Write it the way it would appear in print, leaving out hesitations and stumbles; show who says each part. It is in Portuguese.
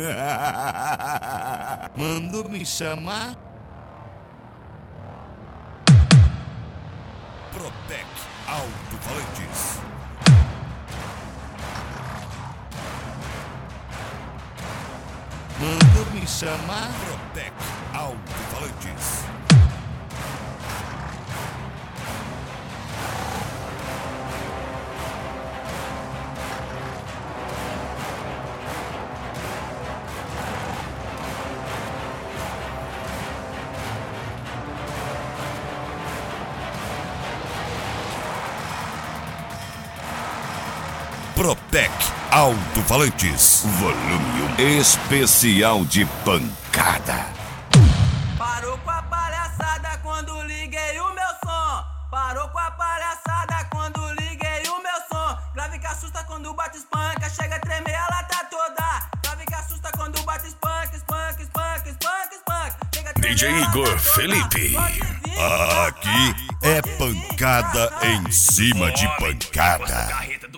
Speaker 1: Mandou me chamar?
Speaker 2: Protec Alto-Falantes.
Speaker 1: Mandou me chamar?
Speaker 2: Protec Alto-Falantes. Protec Alto-Falantes. Volume 1. Especial de pancada.
Speaker 3: Parou com a palhaçada quando liguei o meu som. Parou com a palhaçada quando liguei o meu som. Grave que assusta quando bate espanca, chega a tremer a lata toda. Grave que assusta quando bate espanca, espanca, espanca, espanca, espanca. Chega a tremer
Speaker 2: DJ
Speaker 3: a lata
Speaker 2: Igor
Speaker 3: toda.
Speaker 2: Felipe.
Speaker 3: Pode vir,
Speaker 2: Aqui é pancada em cima de pancada.